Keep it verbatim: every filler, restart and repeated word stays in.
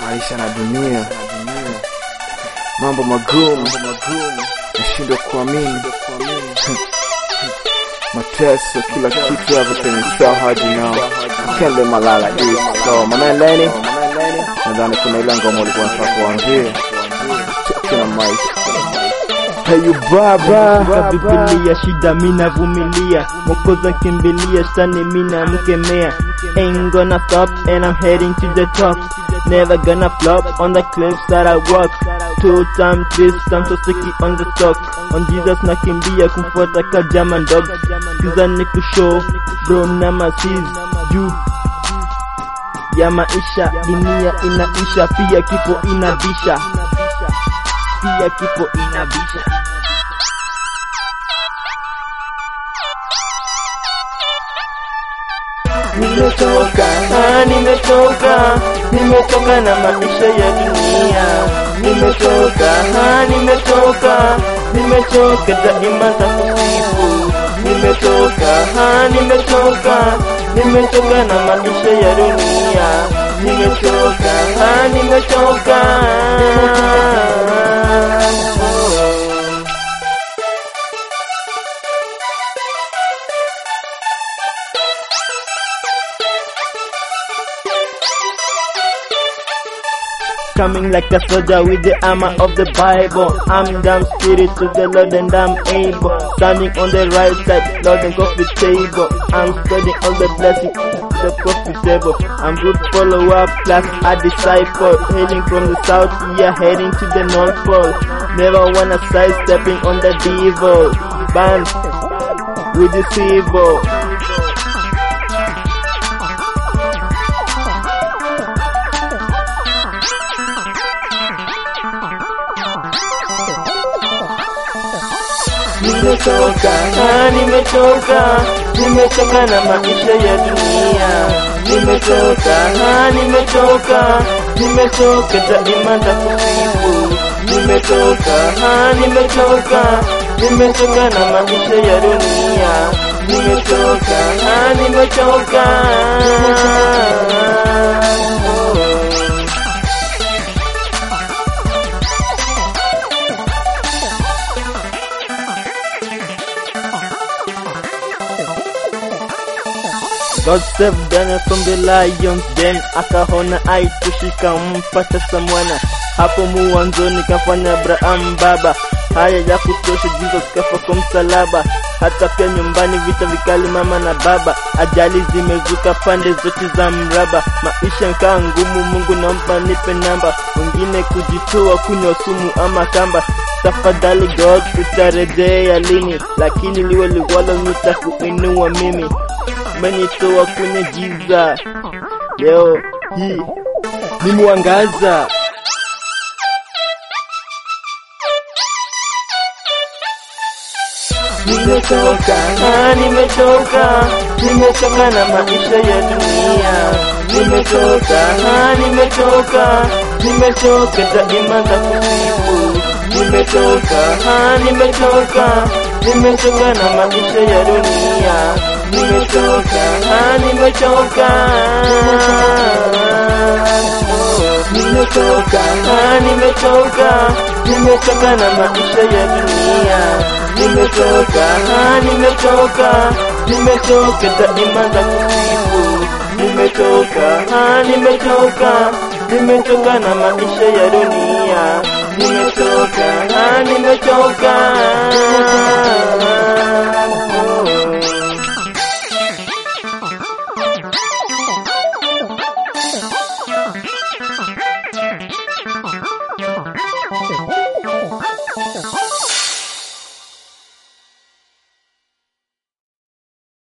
maisha na dunia, mambo magumu, nashindwa kuamini, mateso, kila kitu, everything is so hard, you know. I can't live my life like this. So my man Lenny, nadhani kuna ile ngoma ulikuwa unataka kuambia kila maisha. Hey you baba, Biblia shida mina vumilia, Mwokozi kimbilia, shtani mina mkemea. Ain't gonna stop and I'm heading to the top. Never gonna flop on the cliffs that I walk. Two times this time so sticky on the stock. On Jesus nakimbia kumfuata ka German dog. Kiza ni kushow bro na masiz juu ya maisha, dunia inaisha, pia kifo inabisha, pia kifo inabisha. Nimetoka, ah, nimetoka, nimetoka na maisha ya dunia. Nimetoka, ah, nimetoka, nimetoka daima za kusifu. Nimetoka, ah, nimetoka, nimetoka na maisha ya dunia. Nimetoka, ah, nimetoka. Coming like a soldier with the armor of the Bible. I'm down spirit to the Lord and I'm able. Standing on the right side, Lord and coffee table. I'm spreading all the blessings, the profitable. I'm good follower plus a disciple. Hailing from the south, yeah, heading to the north pole. Never wanna side stepping on the devil. Band with the evil. Nimetoka, ah, nimetoka, nimetoka na maisha ya dunia. Nimetoka, ah, nimetoka, nimetoka daima za kusifu. Nimetoka, ah, nimetoka, nimetoka na maisha ya dunia. Nimetoka, ah, nimetoka. God save Daniel from the lions den, akahona aitushika mpata samwana. Hapo mwanzoni kafanya Abraham baba, haya ya kutosha Jesus kafa kwa msalaba. Hata pia nyumbani vita vikali mama na baba, ajali zimezuka pande zote za mraba. Maisha nkaa ngumu, Mungu naomba nipe namba, wengine kujitoa kunywa sumu ama kamba. Tafadhali God utarejea lini, lakini liwe liwalo nitakuinua mimi. Umenitoa kwenye giza, leo hii ni mwangaza. Nimetoka, ah, nimetoka, nimetoka na maisha ya dunia. Nimetoka, ah, nimetoka, nimetoka daima za kusifu. Nimetoka, ah, nimetoka, nimetoka na maisha ya dunia. Nimetoka, ah, nimetoka. Nimetoka, ah, nimetoka, nimetoka na maisha ya dunia. Nimetoka, ah, nimetoka, nimetoka daima za kusifu. Nimetoka, ah, nimetoka, nimetoka na maisha ya dunia. Nimetoka, ah, nimetoka. Oh.